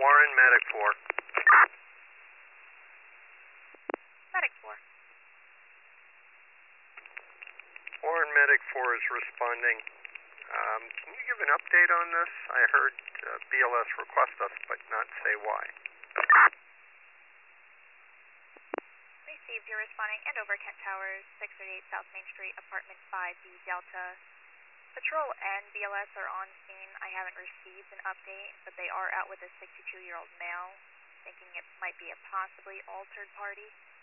Warren, Medic 4. Medic 4. Warren, Medic 4 is responding. Can you give an update on this? I heard BLS request us, but not say why. Received, you're responding. Andover, Kent Towers, 638 South Main Street, apartment 5B Delta. Patrol and BLS are on scene. I haven't received an update, but they are out with a 62-year-old male, thinking it might be a possibly altered party.